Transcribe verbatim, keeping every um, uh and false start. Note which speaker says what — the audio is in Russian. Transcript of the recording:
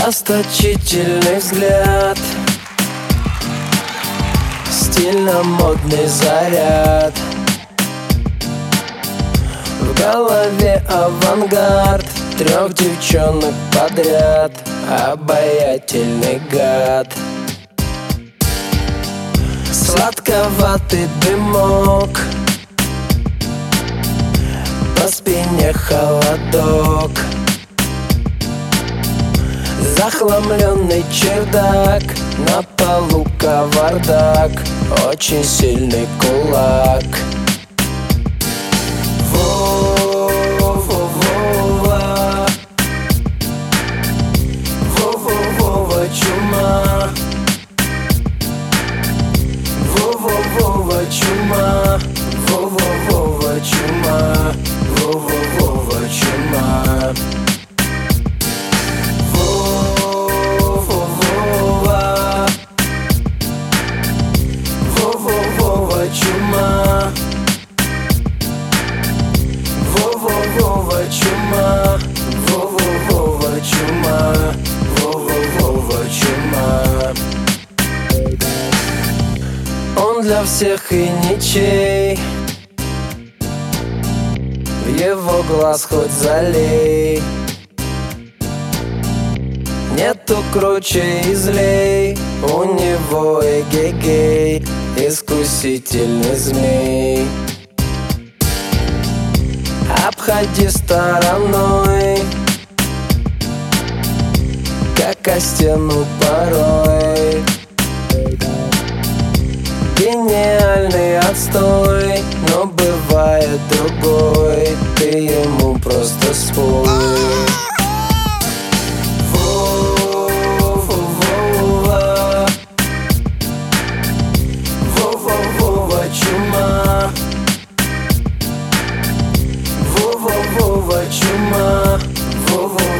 Speaker 1: Расточительный взгляд, стильно-модный заряд, в голове авангард, трех девчонок подряд, обаятельный гад. Сладковатый дымок, по спине холодок, захламленный чердак, на полу кавардак, очень сильный кулак. Во-во-во-во, во-во-во-во чума, во-во-во-во чума, во-во-во-во чума, во-во-во-во чума. Чума, во-во-во-во чума, во-во-во-во чума, во-во-во-во чума. Он для всех и ничей, в его глаз хоть залей, нету круче и злей, у него эгегей, искусительный змей. Обходи стороной, как о стену порой. Гениальный отстой, но бывает другой, ты ему просто спой. Чума, во-во-во-во чума, во-во-во-во